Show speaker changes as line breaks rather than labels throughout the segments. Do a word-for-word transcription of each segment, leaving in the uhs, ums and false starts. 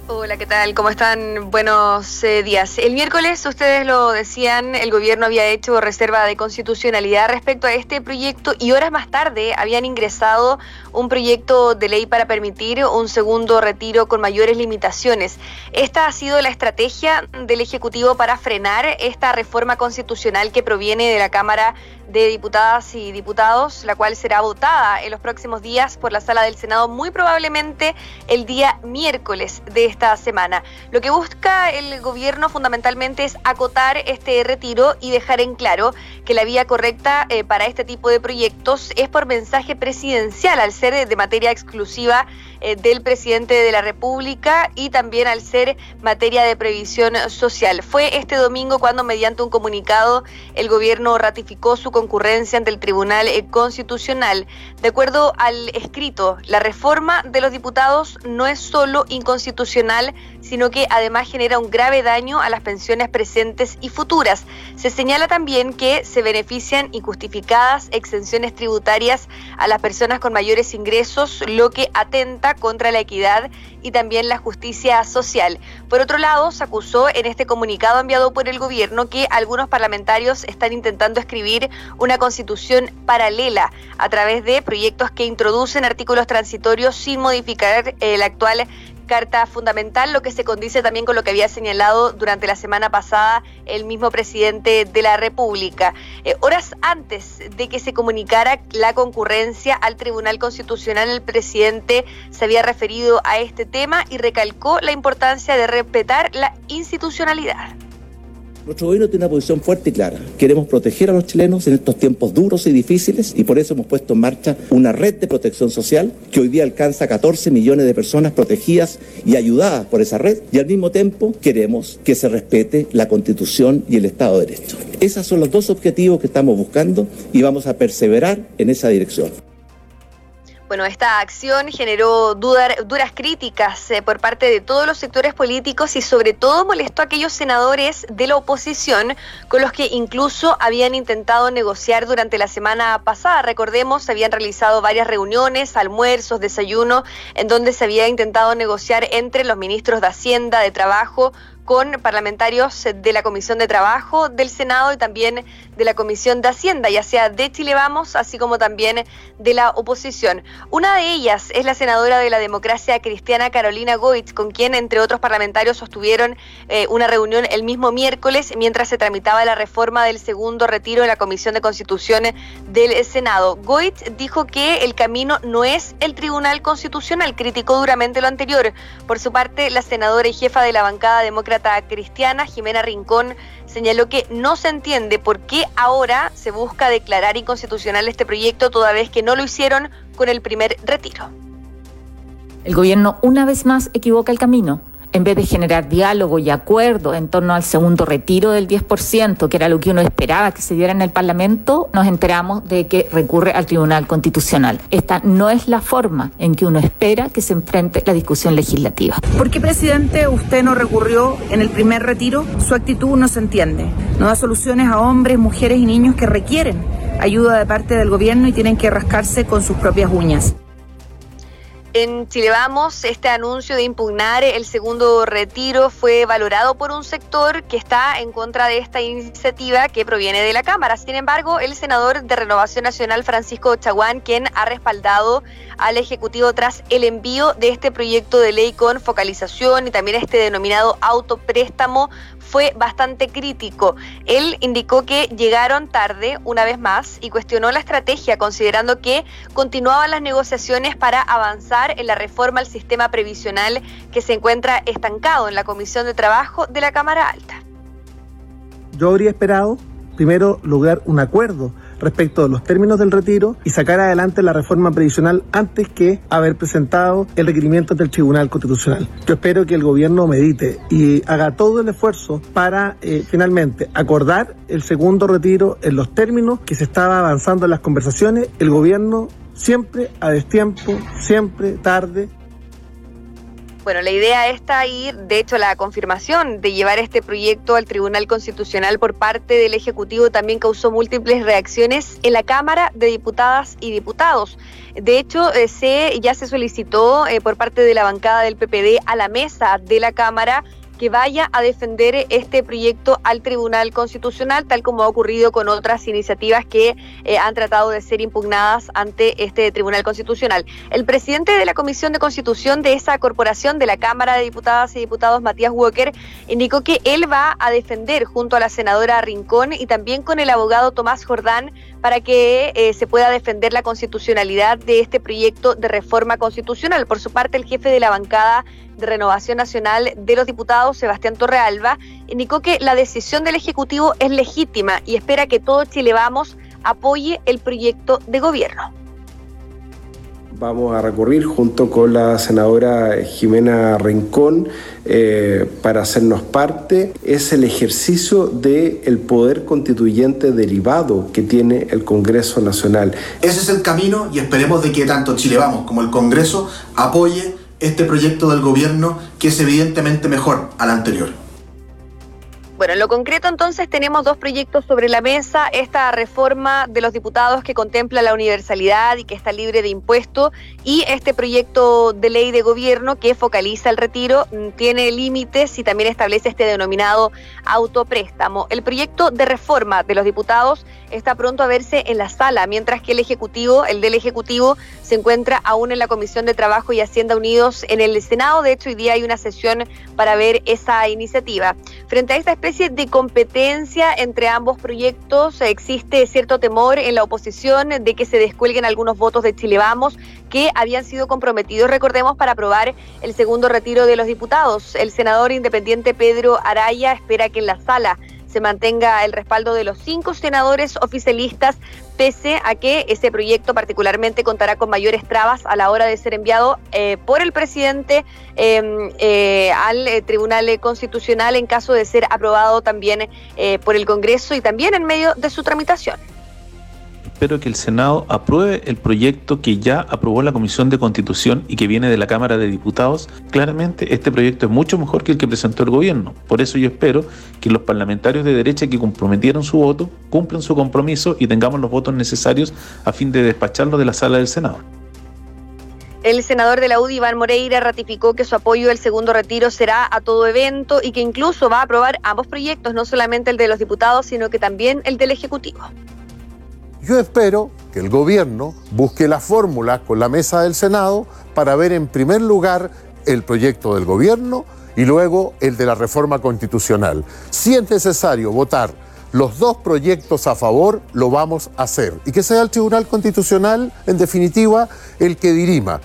Hola, ¿qué tal? ¿Cómo están? Buenos eh, días. El miércoles, ustedes lo decían, el gobierno había hecho reserva de constitucionalidad respecto a este proyecto y horas más tarde habían ingresado un proyecto de ley para permitir un segundo retiro con mayores limitaciones. Esta ha sido la estrategia del Ejecutivo para frenar esta reforma constitucional que proviene de la Cámara de Diputadas y Diputados, la cual será votada en los próximos días por la Sala del Senado, muy probablemente el día miércoles de esta semana. Lo que busca el gobierno fundamentalmente es acotar este retiro y dejar en claro que la vía correcta eh, para este tipo de proyectos es por mensaje presidencial, al ser de materia exclusiva eh, del presidente de la República y también al ser materia de previsión social. Fue este domingo cuando, mediante un comunicado, el gobierno ratificó su concurrencia ante el Tribunal Constitucional. De acuerdo al escrito, la reforma de los diputados no es solo inconstitucional, sino que además genera un grave daño a las pensiones presentes y futuras. Se señala también que se benefician injustificadas exenciones tributarias a las personas con mayores ingresos, lo que atenta contra la equidad y también la justicia social. Por otro lado, se acusó en este comunicado enviado por el gobierno que algunos parlamentarios están intentando escribir una constitución paralela a través de proyectos que introducen artículos transitorios sin modificar el actual Carta Fundamental, lo que se condice también con lo que había señalado durante la semana pasada el mismo presidente de la República. Eh, horas antes de que se comunicara la concurrencia al Tribunal Constitucional, el presidente se había referido a este tema y recalcó la importancia de respetar la institucionalidad.
Nuestro gobierno tiene una posición fuerte y clara. Queremos proteger a los chilenos en estos tiempos duros y difíciles y por eso hemos puesto en marcha una red de protección social que hoy día alcanza a catorce millones de personas protegidas y ayudadas por esa red, y al mismo tiempo queremos que se respete la Constitución y el Estado de Derecho. Esos son los dos objetivos que estamos buscando y vamos a perseverar en esa dirección.
Bueno, esta acción generó dudar, duras críticas eh, por parte de todos los sectores políticos y sobre todo molestó a aquellos senadores de la oposición con los que incluso habían intentado negociar durante la semana pasada. Recordemos, habían realizado varias reuniones, almuerzos, desayuno, en donde se había intentado negociar entre los ministros de Hacienda, de Trabajo, con parlamentarios de la Comisión de Trabajo del Senado y también de la Comisión de Hacienda, ya sea de Chile Vamos, así como también de la oposición. Una de ellas es la senadora de la Democracia Cristiana, Carolina Goich, con quien, entre otros parlamentarios, sostuvieron eh, una reunión el mismo miércoles mientras se tramitaba la reforma del segundo retiro en la Comisión de Constitución del Senado. Goich dijo que el camino no es el Tribunal Constitucional, criticó duramente lo anterior. Por su parte, la senadora y jefa de la bancada demócrata cristiana, Jimena Rincón, señaló que no se entiende por qué ahora se busca declarar inconstitucional este proyecto, toda vez que no lo hicieron con el primer retiro.
El gobierno una vez más equivoca el camino. En vez de generar diálogo y acuerdo en torno al segundo retiro del diez por ciento, que era lo que uno esperaba que se diera en el Parlamento, nos enteramos de que recurre al Tribunal Constitucional. Esta no es la forma en que uno espera que se enfrente la discusión legislativa.
¿Por qué, presidente, usted no recurrió en el primer retiro? Su actitud no se entiende. No da soluciones a hombres, mujeres y niños que requieren ayuda de parte del gobierno y tienen que rascarse con sus propias uñas.
En Chile Vamos, este anuncio de impugnar el segundo retiro fue valorado por un sector que está en contra de esta iniciativa que proviene de la Cámara. Sin embargo, el senador de Renovación Nacional, Francisco Chaguán, quien ha respaldado al Ejecutivo tras el envío de este proyecto de ley con focalización y también este denominado autopréstamo, fue bastante crítico. Él indicó que llegaron tarde una vez más y cuestionó la estrategia, considerando que continuaban las negociaciones para avanzar en la reforma al sistema previsional que se encuentra estancado en la Comisión de Trabajo de la Cámara Alta.
Yo habría esperado primero lograr un acuerdo respecto de los términos del retiro y sacar adelante la reforma previsional antes que haber presentado el requerimiento del Tribunal Constitucional. Yo espero que el gobierno medite y haga todo el esfuerzo para eh, finalmente acordar el segundo retiro en los términos que se estaba avanzando en las conversaciones. El gobierno siempre a destiempo, siempre tarde.
Bueno, la idea está ir, de hecho la confirmación de llevar este proyecto al Tribunal Constitucional por parte del Ejecutivo también causó múltiples reacciones en la Cámara de Diputadas y Diputados. De hecho, eh, se, ya se solicitó eh, por parte de la bancada del P P D a la mesa de la Cámara que vaya a defender este proyecto al Tribunal Constitucional, tal como ha ocurrido con otras iniciativas que eh, han tratado de ser impugnadas ante este Tribunal Constitucional. El presidente de la Comisión de Constitución de esa corporación de la Cámara de Diputadas y Diputados, Matías Walker, indicó que él va a defender junto a la senadora Rincón y también con el abogado Tomás Jordán para que eh, se pueda defender la constitucionalidad de este proyecto de reforma constitucional. Por su parte, el jefe de la bancada de Renovación Nacional de los Diputados, Sebastián Torrealba, indicó que la decisión del Ejecutivo es legítima y espera que todo Chile Vamos apoye el proyecto de gobierno.
Vamos a recurrir junto con la senadora Jimena Rincón eh, para hacernos parte. Es el ejercicio del poder constituyente derivado que tiene el Congreso Nacional.
Ese es el camino y esperemos de que tanto Chile Vamos como el Congreso apoye este proyecto del gobierno, que es evidentemente mejor al anterior.
Bueno, en lo concreto entonces tenemos dos proyectos sobre la mesa, esta reforma de los diputados que contempla la universalidad y que está libre de impuesto, y este proyecto de ley de gobierno que focaliza el retiro, tiene límites y también establece este denominado autopréstamo. El proyecto de reforma de los diputados está pronto a verse en la sala, mientras que el Ejecutivo, el del Ejecutivo, se encuentra aún en la Comisión de Trabajo y Hacienda Unidos en el Senado. De hecho, hoy día hay una sesión para ver esa iniciativa. Frente a esta especie de competencia entre ambos proyectos, existe cierto temor en la oposición de que se descuelguen algunos votos de Chile Vamos que habían sido comprometidos, recordemos, para aprobar el segundo retiro de los diputados. El senador independiente Pedro Araya espera que en la sala se mantenga el respaldo de los cinco senadores oficialistas, pese a que ese proyecto particularmente contará con mayores trabas a la hora de ser enviado eh, por el presidente eh, eh, al eh, Tribunal Constitucional en caso de ser aprobado también eh, por el Congreso y también en medio de su tramitación.
Espero que el Senado apruebe el proyecto que ya aprobó la Comisión de Constitución y que viene de la Cámara de Diputados. Claramente este proyecto es mucho mejor que el que presentó el gobierno. Por eso yo espero que los parlamentarios de derecha que comprometieron su voto cumplan su compromiso y tengamos los votos necesarios a fin de despacharlo de la sala del Senado.
El senador de la U D I, Iván Moreira, ratificó que su apoyo al segundo retiro será a todo evento y que incluso va a aprobar ambos proyectos, no solamente el de los diputados, sino que también el del Ejecutivo.
Yo espero que el gobierno busque la fórmula con la mesa del Senado para ver en primer lugar el proyecto del gobierno y luego el de la reforma constitucional. Si es necesario votar los dos proyectos a favor, lo vamos a hacer. Y que sea el Tribunal Constitucional, en definitiva, el que dirima.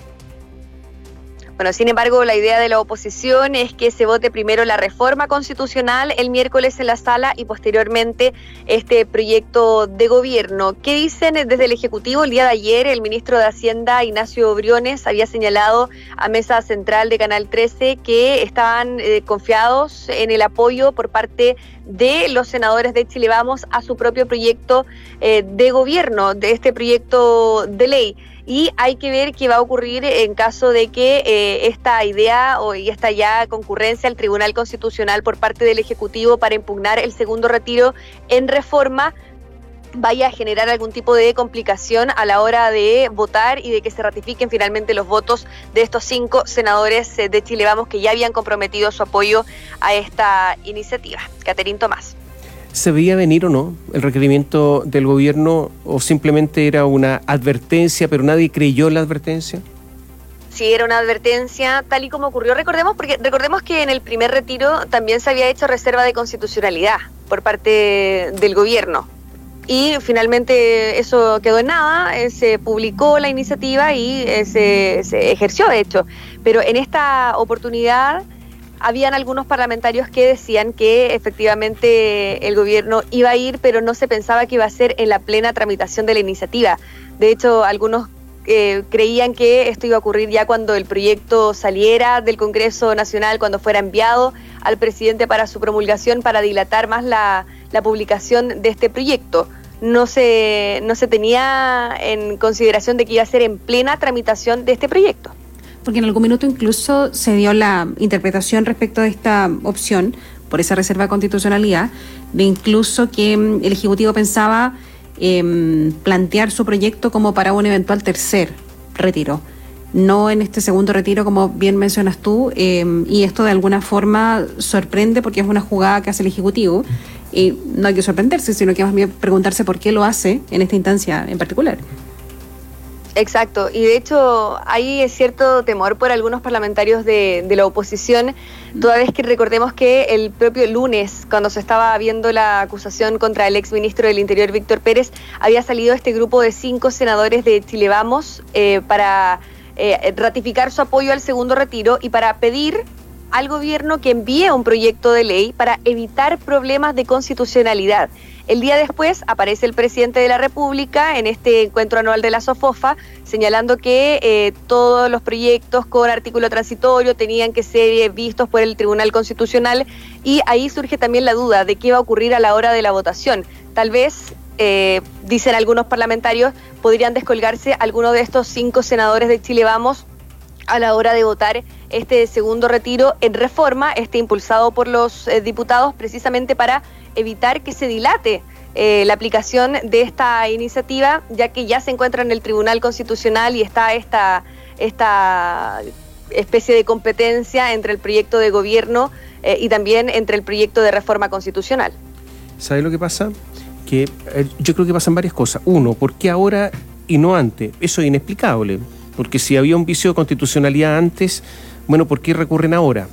Bueno, sin embargo, la idea de la oposición es que se vote primero la reforma constitucional el miércoles en la sala y posteriormente este proyecto de gobierno. ¿Qué dicen desde el Ejecutivo? El día de ayer el ministro de Hacienda, Ignacio Briones, había señalado a Mesa Central de Canal trece que estaban eh, confiados en el apoyo por parte de los senadores de Chile Vamos a su propio proyecto eh, de gobierno, de este proyecto de ley. Y hay que ver qué va a ocurrir en caso de que eh, esta idea o esta ya concurrencia al Tribunal Constitucional por parte del Ejecutivo para impugnar el segundo retiro en reforma vaya a generar algún tipo de complicación a la hora de votar y de que se ratifiquen finalmente los votos de estos cinco senadores de Chile Vamos que ya habían comprometido su apoyo a esta iniciativa. Caterín Tomás.
¿Se veía venir o no el requerimiento del gobierno o simplemente era una advertencia, pero nadie creyó en la advertencia?
Sí, era una advertencia, tal y como ocurrió. Recordemos, porque recordemos que en el primer retiro también se había hecho reserva de constitucionalidad por parte del gobierno. Y finalmente eso quedó en nada, eh, se publicó la iniciativa y eh, se, se ejerció, de hecho. Pero en esta oportunidad habían algunos parlamentarios que decían que efectivamente el gobierno iba a ir, pero no se pensaba que iba a ser en la plena tramitación de la iniciativa. De hecho, algunos eh, creían que esto iba a ocurrir ya cuando el proyecto saliera del Congreso Nacional, cuando fuera enviado al presidente para su promulgación, para dilatar más la, la publicación de este proyecto. No se, no se tenía en consideración de que iba a ser en plena tramitación de este proyecto.
Porque en algún minuto incluso se dio la interpretación respecto a esta opción, por esa reserva de constitucionalidad, de incluso que el Ejecutivo pensaba eh, plantear su proyecto como para un eventual tercer retiro, no en este segundo retiro, como bien mencionas tú, eh, y esto de alguna forma sorprende porque es una jugada que hace el Ejecutivo, y no hay que sorprenderse, sino que más bien preguntarse por qué lo hace en esta instancia en particular.
Exacto, y de hecho hay cierto temor por algunos parlamentarios de, de la oposición, toda vez que recordemos que el propio lunes, cuando se estaba viendo la acusación contra el exministro del Interior, Víctor Pérez, había salido este grupo de cinco senadores de Chile Vamos eh, para eh, ratificar su apoyo al segundo retiro y para pedir al gobierno que envíe un proyecto de ley para evitar problemas de constitucionalidad. El día después aparece el presidente de la República en este encuentro anual de la SOFOFA, señalando que eh, todos los proyectos con artículo transitorio tenían que ser vistos por el Tribunal Constitucional, y ahí surge también la duda de qué va a ocurrir a la hora de la votación. Tal vez, eh, dicen algunos parlamentarios, podrían descolgarse algunos de estos cinco senadores de Chile Vamos a la hora de votar este segundo retiro en reforma, este impulsado por los eh, diputados, precisamente para evitar que se dilate eh, la aplicación de esta iniciativa, ya que ya se encuentra en el Tribunal Constitucional y está esta, esta especie de competencia entre el proyecto de gobierno eh, y también entre el proyecto de reforma constitucional.
¿Sabe lo que pasa? Que eh, yo creo que pasan varias cosas. Uno, ¿por qué ahora y no antes? Eso es inexplicable, porque si había un vicio de constitucionalidad antes, bueno, ¿por qué recurren ahora?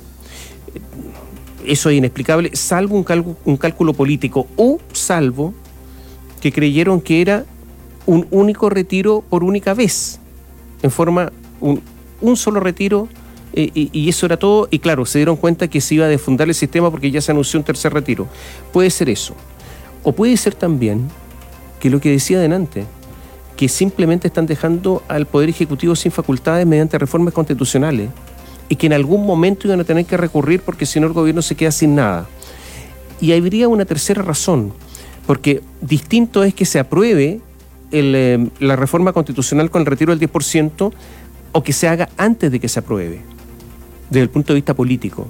Eso es inexplicable, salvo un, cal- un cálculo político, o salvo que creyeron que era un único retiro por única vez, en forma, un, un solo retiro, eh, y, y eso era todo, y claro, se dieron cuenta que se iba a defundar el sistema porque ya se anunció un tercer retiro. Puede ser eso, o puede ser también que lo que decía adelante, que simplemente están dejando al Poder Ejecutivo sin facultades mediante reformas constitucionales, y que en algún momento iban a tener que recurrir porque si no el gobierno se queda sin nada. Y habría una tercera razón, porque distinto es que se apruebe el, eh, la reforma constitucional con el retiro del diez por ciento o que se haga antes de que se apruebe, desde el punto de vista político.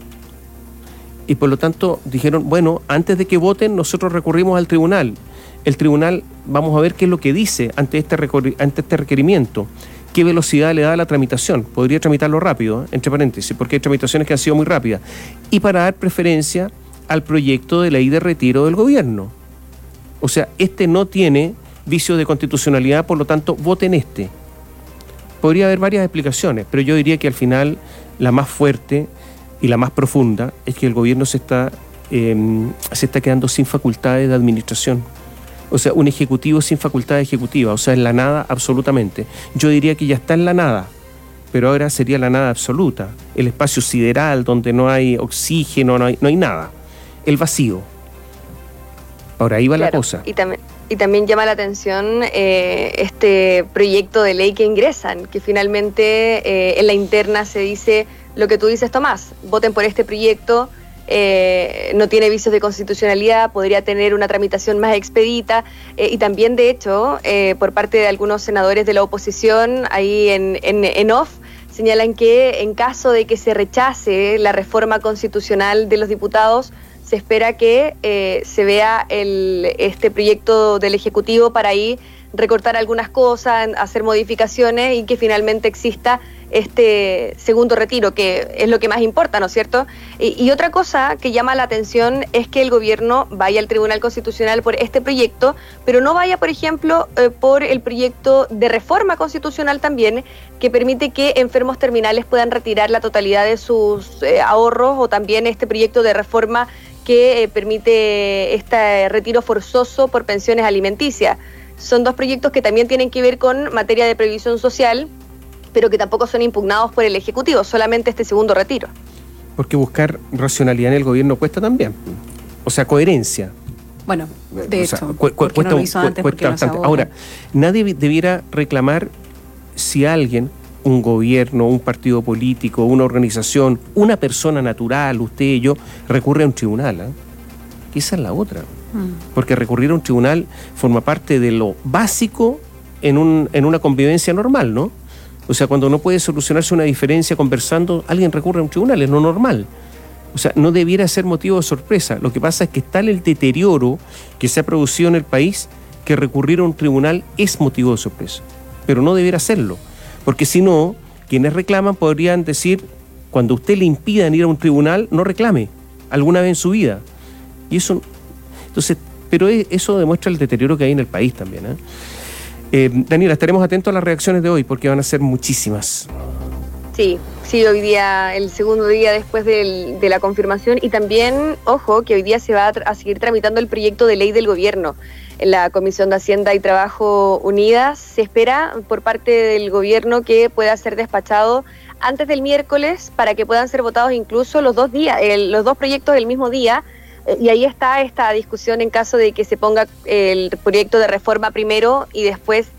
Y por lo tanto dijeron, bueno, antes de que voten nosotros recurrimos al tribunal. El tribunal, vamos a ver qué es lo que dice ante este, recor- ante este requerimiento. ¿Qué velocidad le da a la tramitación? Podría tramitarlo rápido, ¿eh? Entre paréntesis, porque hay tramitaciones que han sido muy rápidas. Y para dar preferencia al proyecto de ley de retiro del gobierno. O sea, este no tiene vicio de constitucionalidad, por lo tanto, voten este. Podría haber varias explicaciones, pero yo diría que al final la más fuerte y la más profunda es que el gobierno se está, eh, se está quedando sin facultades de administración. O sea, un ejecutivo sin facultad ejecutiva, o sea, en la nada absolutamente. Yo diría que ya está en la nada, pero ahora sería la nada absoluta. El espacio sideral donde no hay oxígeno, no hay, no hay nada. El vacío. Por ahí va claro, la cosa.
Y también, y también llama la atención eh, este proyecto de ley que ingresan, que finalmente eh, en la interna se dice lo que tú dices, Tomás, voten por este proyecto. Eh, no tiene vicios de constitucionalidad, podría tener una tramitación más expedita eh, y también de hecho eh, por parte de algunos senadores de la oposición ahí en, en, en off señalan que en caso de que se rechace la reforma constitucional de los diputados se espera que eh, se vea el, este proyecto del Ejecutivo para ahí recortar algunas cosas, hacer modificaciones y que finalmente exista este segundo retiro, que es lo que más importa, ¿no es cierto? Y, y otra cosa que llama la atención es que el gobierno vaya al Tribunal Constitucional por este proyecto, pero no vaya, por ejemplo, eh, por el proyecto de reforma constitucional también, que permite que enfermos terminales puedan retirar la totalidad de sus eh, ahorros, o también este proyecto de reforma que eh, permite este retiro forzoso por pensiones alimenticias. Son dos proyectos que también tienen que ver con materia de previsión social, pero que tampoco son impugnados por el Ejecutivo, solamente este segundo retiro.
Porque buscar racionalidad en el gobierno cuesta también. O sea, coherencia.
Bueno, de
o
hecho,
sea, cu- cu- cuesta,
no lo hizo antes,
cuesta bastante.
No
Ahora, nadie debiera reclamar si alguien, un gobierno, un partido político, una organización, una persona natural, usted y yo, recurre a un tribunal. ¿eh? Esa es la otra. Mm. Porque recurrir a un tribunal forma parte de lo básico en, un, en una convivencia normal, ¿no? O sea, cuando no puede solucionarse una diferencia conversando, alguien recurre a un tribunal, es lo normal. O sea, no debiera ser motivo de sorpresa. Lo que pasa es que está el deterioro que se ha producido en el país, que recurrir a un tribunal es motivo de sorpresa. Pero no debiera serlo. Porque si no, quienes reclaman podrían decir, cuando usted le impidan ir a un tribunal, no reclame alguna vez en su vida. Y eso, entonces, pero eso demuestra el deterioro que hay en el país también, ¿eh? Eh, Daniela, estaremos atentos a las reacciones de hoy porque van a ser muchísimas.
Sí, sí, hoy día, el segundo día después del, de la confirmación, y también, ojo, que hoy día se va a, a seguir tramitando el proyecto de ley del gobierno en la Comisión de Hacienda y Trabajo Unidas. Se espera por parte del gobierno que pueda ser despachado antes del miércoles para que puedan ser votados incluso los dos días, el, los dos proyectos del mismo día. Y ahí está esta discusión en caso de que se ponga el proyecto de reforma primero y después